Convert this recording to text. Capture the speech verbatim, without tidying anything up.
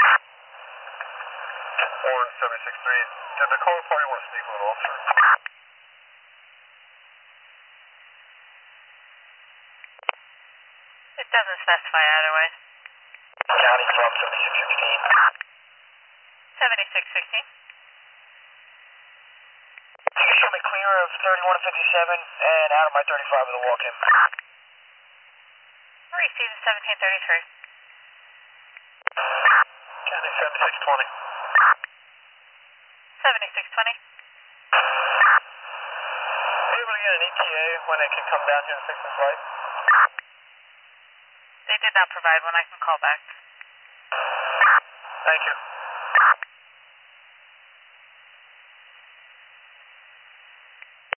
Warren seventy-six three. Did the caller party want to speak with an officer? It doesn't specify either way. County from seventy-six sixteen. seventy-six sixteen. You can show me clear of thirty-one and fifty-seven and out of my thirty-five with a walk-in. Received seventeen thirty-three. County seventy-six twenty. seventy-six twenty. Are you able to get an E T A when they can come down here and fix this light? They did not provide one. I can call back. Thank you.